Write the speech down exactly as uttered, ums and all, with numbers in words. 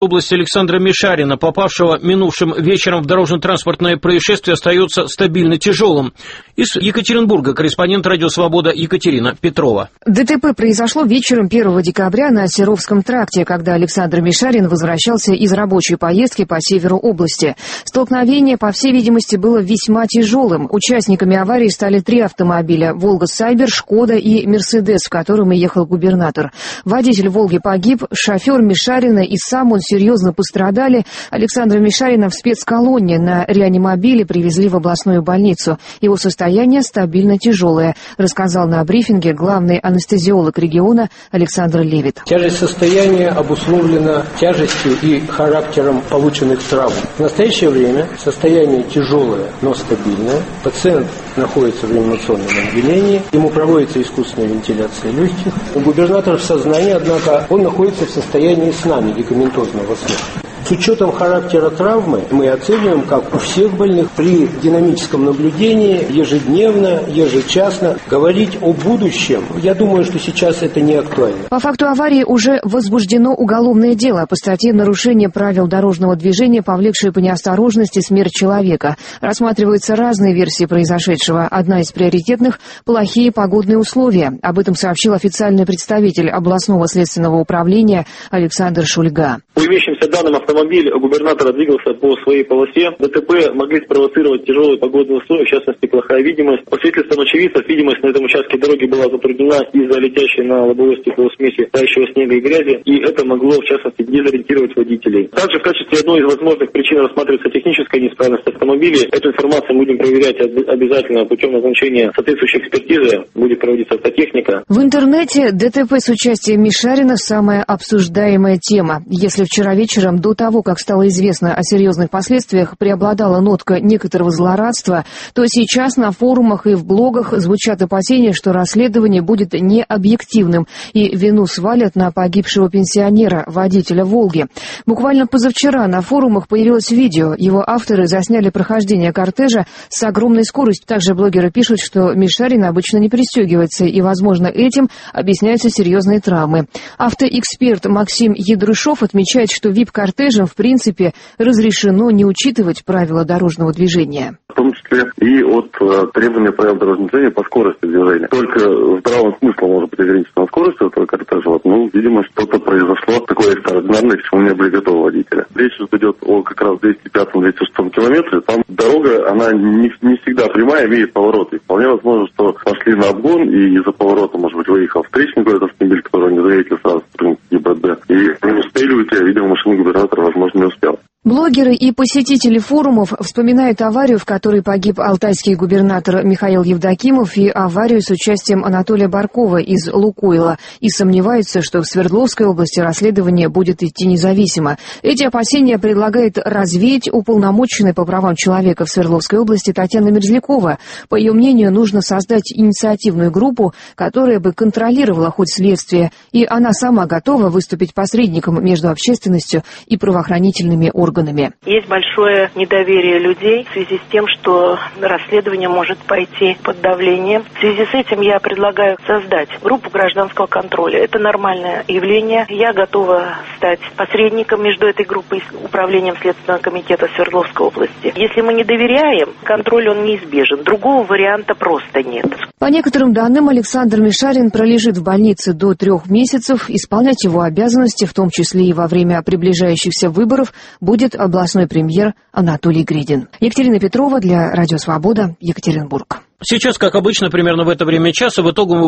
области Александра Мишарина, попавшего минувшим вечером в дорожно-транспортное происшествие, остается стабильно тяжелым. Из Екатеринбурга корреспондент «Радио Свобода» Екатерина Петрова. ДТП произошло вечером первого декабря на Серовском тракте, когда Александр Мишарин возвращался из рабочей поездки по северу области. Столкновение, по всей видимости, было весьма тяжелым. Участниками аварии стали три автомобиля – «Волга Сайбер», «Шкода» и «Мерседес», в котором и ехал губернатор. Водитель «Волги» погиб, шофер Мишарина и сам он серьезно пострадали. Александра Мишарина в спецколонне на реанимобиле привезли в областную больницу. Его состояние стабильно тяжелое, рассказал на брифинге главный анестезиолог региона Александр Левит. Тяжесть состояния обусловлена тяжестью и характером полученных травм. В настоящее время состояние тяжелое, но стабильное. Пациент находится в реанимационном отделении. Ему проводится искусственная вентиляция легких. Губернатор в сознании, однако он находится в состоянии сна, медикаментозного сна. С учетом характера травмы мы оцениваем, как у всех больных, при динамическом наблюдении ежедневно, ежечасно говорить о будущем. Я думаю, что сейчас это не актуально. По факту аварии уже возбуждено уголовное дело по статье «Нарушение правил дорожного движения, повлекшее по неосторожности смерть человека». Рассматриваются разные версии произошедшего. Одна из приоритетных – плохие погодные условия. Об этом сообщил официальный представитель областного следственного управления Александр Шульга. По имеющимся данным, автомобиль губернатора двигался по своей полосе. ДТП могли спровоцировать тяжелые погодные условия, в частности, плохая видимость. По свидетельствам очевидцев, видимость на этом участке дороги была затруднена из-за летящей на лобовое стекло смеси тающего снега и грязи, и это могло, в частности, дезориентировать водителей. Также в качестве одной из возможных причин рассматривается техническая неисправность автомобиля. Эту информацию будем проверять обязательно путем назначения соответствующей экспертизы. Будет проводиться автотехника. В интернете ДТП с участием Мишарина – самая обсуждаемая тема. Если вчера вечером, до того, как стало известно о серьезных последствиях, преобладала нотка некоторого злорадства, то сейчас на форумах и в блогах звучат опасения, что расследование будет необъективным и вину свалят на погибшего пенсионера, водителя «Волги». Буквально позавчера на форумах появилось видео. Его авторы засняли прохождение кортежа с огромной скоростью. Также блогеры пишут, что Мишарин обычно не пристегивается, и, возможно, этим объясняются серьезные травмы. Автоэксперт Максим Ядрышов отмечает, что ви ай пи-кортежам в принципе разрешено не учитывать правила дорожного движения. В том числе и от э, требования правил дорожного движения по скорости движения. Только здравым смыслом может быть ограничена скорость этого кортежа. Вот, ну, видимо, что-то произошло такое экстраординарное, к чему не были готовы водители. Речь идет о как раз двести пятом — двести шестом километре. Там дорога, она не, не всегда прямая, имеет повороты. Вполне возможно, что пошли на обгон, и из-за поворота, может быть, выехал встречный какой-то автомобиль, который не заметил сразу, ГИБДД. И не успели уйти, а, видимо, машина губернатора, возможно, не успела. Блогеры и посетители форумов вспоминают аварию, в которой погиб алтайский губернатор Михаил Евдокимов, и аварию с участием Анатолия Баркова из «Лукойла», и сомневаются, что в Свердловской области расследование будет идти независимо. Эти опасения предлагает развеять уполномоченная по правам человека в Свердловской области Татьяна Мерзлякова. По ее мнению, нужно создать инициативную группу, которая бы контролировала ход следствия, и она сама готова выступить посредником между общественностью и правоохранительными органами. Есть большое недоверие людей в связи с тем, что расследование может пойти под давлением. В связи с этим я предлагаю создать группу гражданского контроля. Это нормальное явление. Я готова стать посредником между этой группой и управлением Следственного комитета Свердловской области. Если мы не доверяем, контроль он неизбежен. Другого варианта просто нет. По некоторым данным, Александр Мишарин пролежит в больнице до трех месяцев. Исполнять его обязанности, в том числе и во время приближающихся выборов, будет областной премьер Анатолий Гридин. Екатерина Петрова для Радио Свобода, Екатеринбург. Сейчас, как обычно, примерно в это время часа в итоговом